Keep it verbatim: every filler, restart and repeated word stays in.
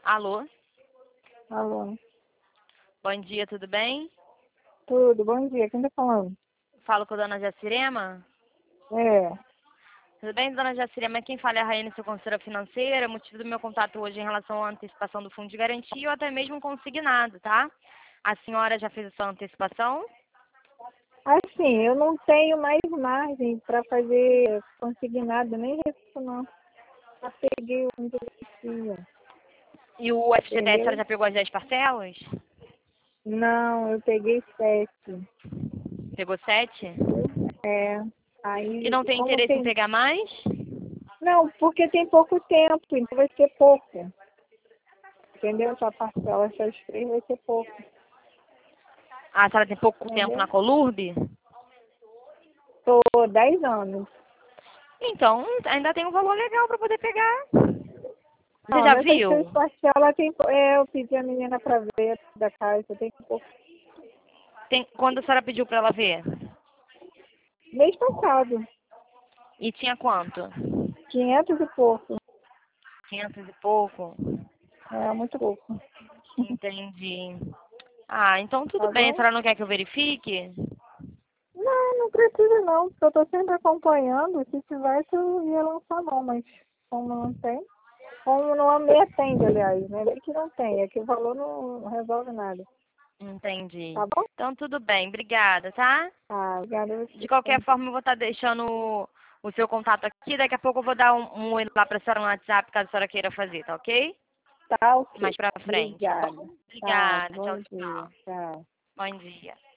Alô? Alô, Bom dia, tudo bem? tudo, bom dia, quem tá falando? Falo com a dona Jacirema? É, Tudo bem, dona Jacirema? Quem fala é a Raiane, sua consultora financeira. Motivo do meu contato hoje em relação à antecipação do fundo de garantia ou até mesmo consignado, tá? A senhora já fez a sua antecipação? assim, eu não tenho mais margem para fazer consignado, nem isso não. Já peguei um dia, E o F G T S, a senhora entendeu? já pegou as dez parcelas? Não, eu peguei sete, Pegou sete? entendeu? É, E aí, não tem como interesse em tem... pegar mais? Não, porque tem pouco tempo, então vai ser pouco, entendeu? Sua parcela, essas três vai ser pouco, Ah, a senhora tem pouco tempo entendeu? na Colurb? Tô dez anos. Então, ainda tem um valor legal para poder pegar. Você Não, já nessas três viu? parcelas tem... É, eu pedi a menina para ver da casa, tem pouco. Tem, quando a senhora pediu para ela ver? Mês passado, E tinha quanto? quinhentos e pouco. Quinhentos e pouco? É muito pouco. Entendi. Ah, então tudo Tá bem. A bom? senhora não quer que eu verifique? Não, não precisa não, porque eu tô sempre acompanhando. Se tivesse, eu ia lançar não, mas como não tem, como não me atende, aliás, né? Nem que não tem, é que o valor não resolve nada. Entendi. Tá bom? Então tudo bem. Obrigada, tá? Ah, obrigada a De você. qualquer forma, eu vou estar deixando o, o seu contato aqui. Daqui a pouco eu vou dar um, um oi lá para a senhora no WhatsApp, caso a senhora queira fazer, tá ok? Tá ok. Mais pra frente, tá Obrigada. bom? Tá, Obrigada. bom Tchau, dia. tchau. Tchau. Bom dia.